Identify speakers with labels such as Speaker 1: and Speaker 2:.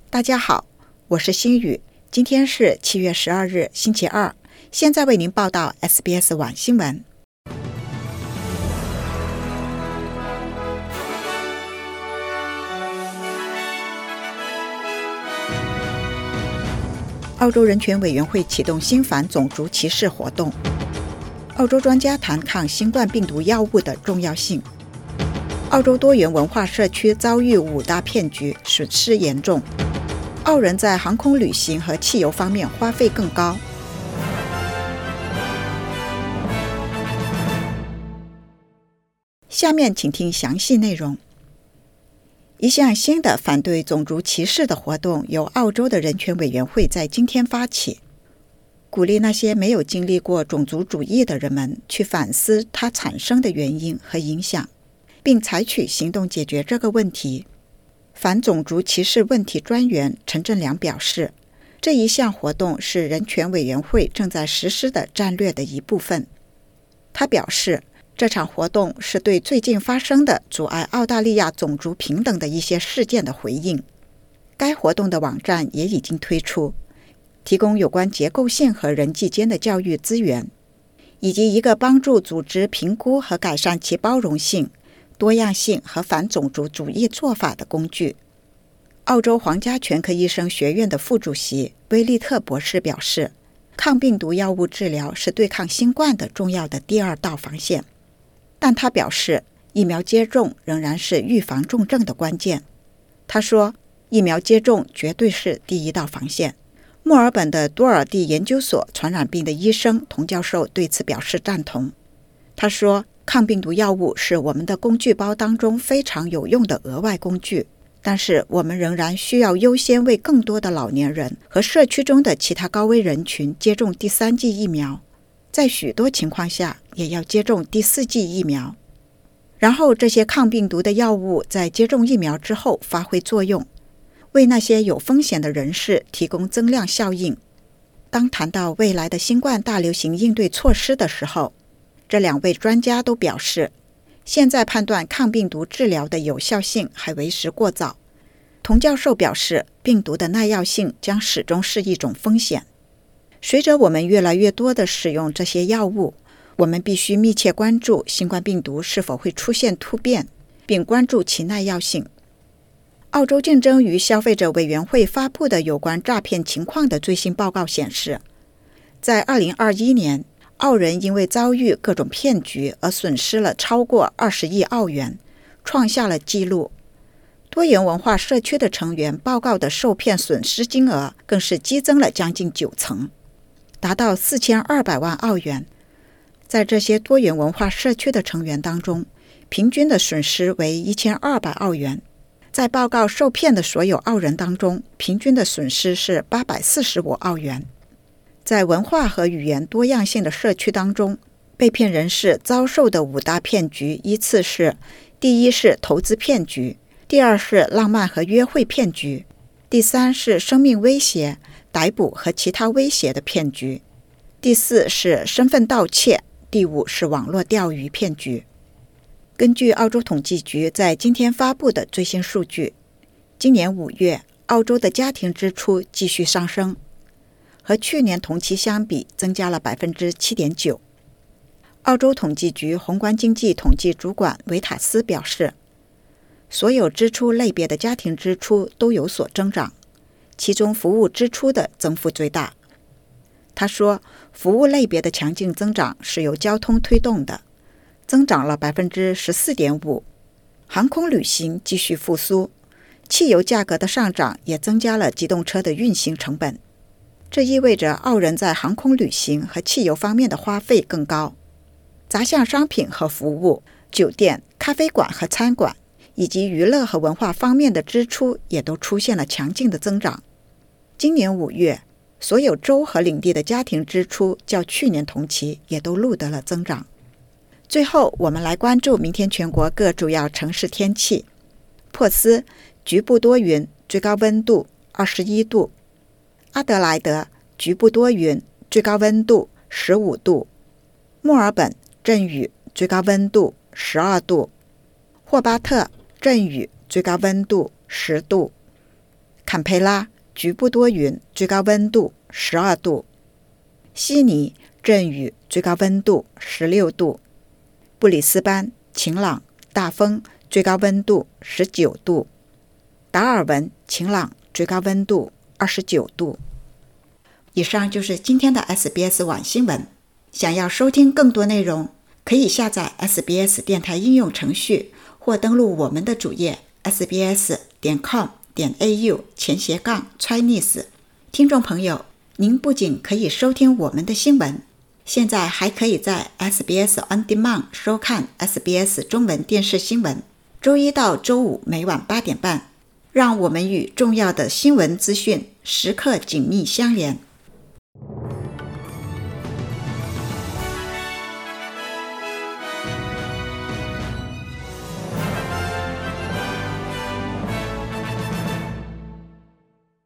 Speaker 1: 大家好，我是新宇，今天是7月12日星期二，现在为您报道 SBS 晚新闻。澳洲人权委员会启动新反种族歧视活动。澳洲专家谈抗新冠病毒药物的重要性。澳洲多元文化社区遭遇5大骗局，损失严重。澳人在航空旅行和汽油方面花费更高。下面请听详细内容。一项新的反对种族歧视的活动由澳洲的人权委员会在今天发起，鼓励那些没有经历过种族主义的人们去反思它产生的原因和影响，并采取行动解决这个问题。反种族歧视问题专员陈振良表示，这一项活动是人权委员会正在实施的战略的一部分。他表示，这场活动是对最近发生的阻碍澳大利亚种族平等的一些事件的回应。该活动的网站也已经推出，提供有关结构性和人际间的教育资源，以及一个帮助组织评估和改善其包容性、多样性和反种族主义做法的工具。澳洲皇家全科医生学院的副主席威利特博士表示，抗病毒药物治疗是对抗新冠的重要的第二道防线，但他表示，疫苗接种仍然是预防重症的关键。他说，疫苗接种绝对是第一道防线。墨尔本的多尔蒂研究所传染病的医生童教授对此表示赞同。他说，抗病毒药物是我们的工具包当中非常有用的额外工具，但是我们仍然需要优先为更多的老年人和社区中的其他高危人群接种第3剂疫苗，在许多情况下也要接种第4剂疫苗。然后这些抗病毒的药物在接种疫苗之后发挥作用，为那些有风险的人士提供增量效应。当谈到未来的新冠大流行应对措施的时候，这2位专家都表示，现在判断抗病毒治疗的有效性还为时过早。童教授表示，病毒的耐药性将始终是一种风险。随着我们越来越多地使用这些药物，我们必须密切关注新冠病毒是否会出现突变，并关注其耐药性。澳洲竞争与消费者委员会发布的有关诈骗情况的最新报告显示，在2021年，澳人因为遭遇各种骗局而损失了超过20亿澳元，创下了纪录。多元文化社区的成员报告的受骗损失金额更是激增了将近9成，达到4200万澳元。在这些多元文化社区的成员当中，平均的损失为1200澳元。在报告受骗的所有澳人当中，平均的损失是845澳元。在文化和语言多样性的社区当中，被骗人士遭受的5大骗局依次是：第一是投资骗局，第二是浪漫和约会骗局，第3是生命威胁、逮捕和其他威胁的骗局，第4是身份盗窃，第5是网络钓鱼骗局。根据澳洲统计局在今天发布的最新数据，今年5月，澳洲的家庭支出继续上升，和去年同期相比增加了 7.9%。 澳洲统计局宏观经济统计主管维塔斯表示，所有支出类别的家庭支出都有所增长，其中服务支出的增幅最大。他说，服务类别的强劲增长是由交通推动的，增长了 14.5%。 航空旅行继续复苏，汽油价格的上涨也增加了机动车的运行成本。这意味着澳人在航空旅行和汽油方面的花费更高。杂项商品和服务、酒店、咖啡馆和餐馆，以及娱乐和文化方面的支出也都出现了强劲的增长。今年5月，所有州和领地的家庭支出较去年同期也都录得了增长。最后，我们来关注明天全国各主要城市天气。珀斯局部多云，最高温度21度；阿德莱德局部多云，最高温度15度；墨尔本阵雨，最高温度12度；霍巴特阵雨，最高温度10度； 坎培拉局部多云，最高温度12度；悉尼阵雨，最高温度16度；布里斯班晴朗大风，最高温度19度；达尔文晴朗，最高温度29度。以上就是今天的 SBS 网新闻。想要收听更多内容，可以下载 SBS 电台应用程序，或登录我们的主页 sbs.com.au/Chinese。听众朋友，您不仅可以收听我们的新闻，现在还可以在 SBS On Demand 收看 SBS 中文电视新闻，周一到周五每晚8点半，让我们与重要的新闻资讯时刻紧密相连。